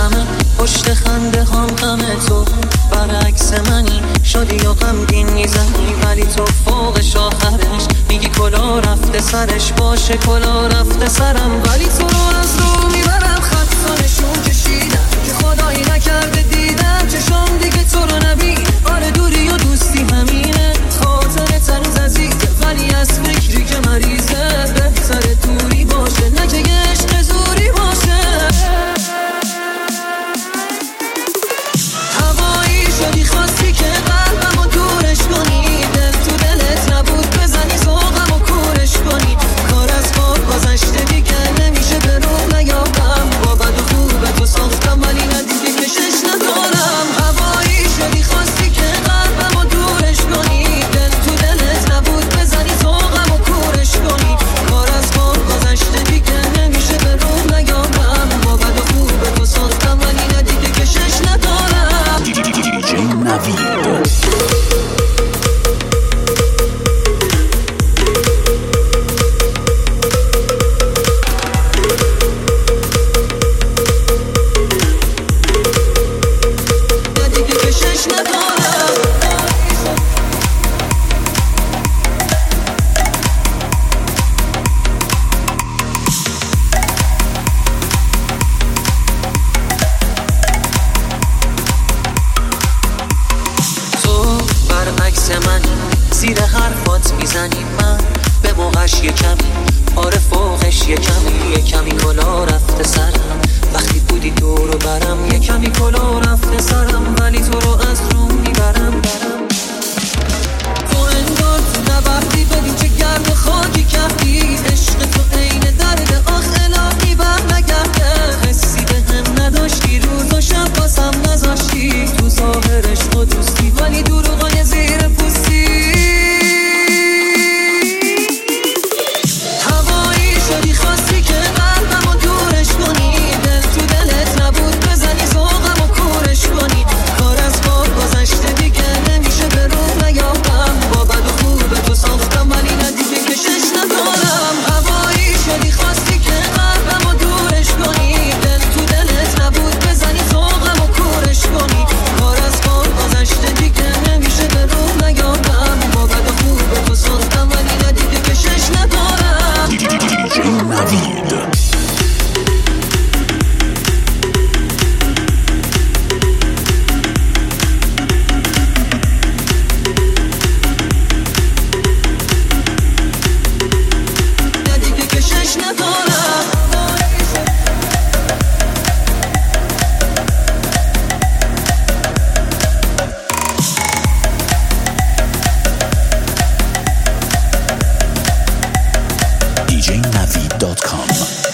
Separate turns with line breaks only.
غمه، پشت خنده هم غمه. تو برعکس منی، شادی و غمگین میزنی، ولی تو فوقش آخرش میگی کلا رفته سرش. باشه کلا رفته سرم، ولی تو رو از رو میبرم. خط نشون کشیدم که خدایی نکرده دیدم چشام دیگه تو رو نبین. آره دوری و دوستی همینه، خاطر تنوز عزیزه، ولی از فکری که مریضه بهتره دوری باشه، نه که یه عشق زوری باشه. هوایی شدی خواستی که قلبم رو دورش کنی، دل تو دلت نبود بزنی ذوقم و کورش کنی. کار از خواب گذشته دیگه نمیشه به رو نیابم، با بد و خوب تو ساختم ولی ندیگه کشش ندارم. هوایی شدی خواستی که قلبم رو دورش کنی، دل تو دلت نبود بزنی ذوقم و کورش کنی. کار از خواب گذشته دیگه نمیشه به رو نیابم، با بد و خوب تو ساختم ولی ندیگه کشش ندارم.
دیجی نوید.
زیر حرفات میزنی من به موقعش یه کمی، آره فوقش یه کمی کلا رفته سرم. وقتی بودی دور و برم یه کمی کلا رفته سرم، ولی تو رو از رو میبرم. تو انگار تو نبردی ببین چه گرد و خاکی کردی. عشق تو عین درد آخ الهی بر نگرده، حسی به هم نداشتی روز و شب باسم نذاشتی. تو ظاهرش تو دوستی ولی دروغای زیر پوستی.
DJNavid.com